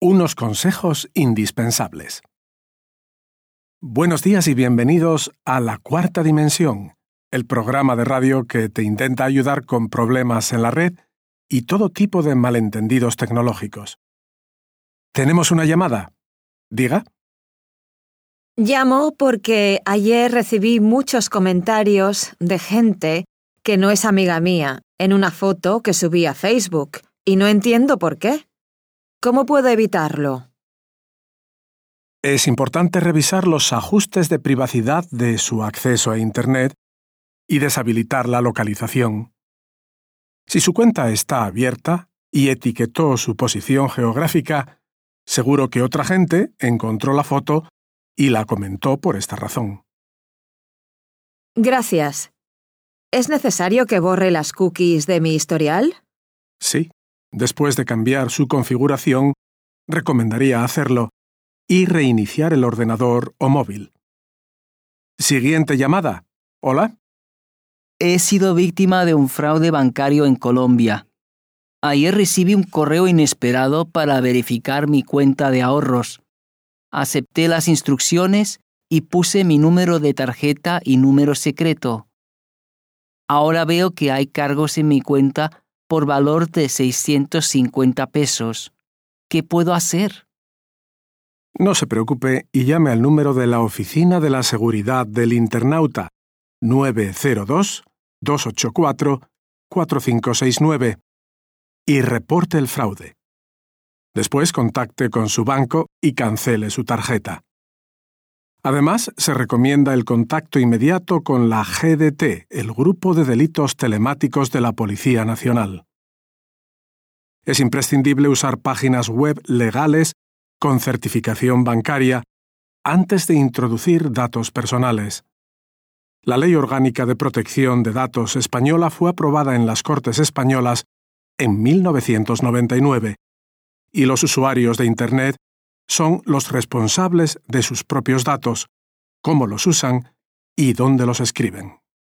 Unos consejos indispensables. Buenos días y bienvenidos a La Cuarta Dimensión, el programa de radio que te intenta ayudar con problemas en la red y todo tipo de malentendidos tecnológicos. ¿Tenemos una llamada? Diga. Llamo porque ayer recibí muchos comentarios de gente que no es amiga mía en una foto que subí a Facebook y no entiendo por qué. ¿Cómo puedo evitarlo? Es importante revisar los ajustes de privacidad de su acceso a Internet y deshabilitar la localización. Si su cuenta está abierta y etiquetó su posición geográfica, seguro que otra gente encontró la foto y la comentó por esta razón. Gracias. ¿Es necesario que borre las cookies de mi historial? Sí, después de cambiar su configuración, recomendaría hacerlo y reiniciar el ordenador o móvil. Siguiente llamada. ¿Hola? He sido víctima de un fraude bancario en Colombia. Ayer recibí un correo inesperado para verificar mi cuenta de ahorros. Acepté las instrucciones y puse mi número de tarjeta y número secreto. Ahora veo que hay cargos en mi cuenta por valor de 650 pesos. ¿Qué puedo hacer? No se preocupe y llame al número de la Oficina de la Seguridad del Internauta 902-284-4569 y reporte el fraude. Después contacte con su banco y cancele su tarjeta. Además, se recomienda el contacto inmediato con la GDT, el Grupo de Delitos Telemáticos de la Policía Nacional. Es imprescindible usar páginas web legales con certificación bancaria antes de introducir datos personales. La Ley Orgánica de Protección de Datos española fue aprobada en las Cortes Españolas en 1999 y los usuarios de Internet son los responsables de sus propios datos, cómo los usan y dónde los escriben.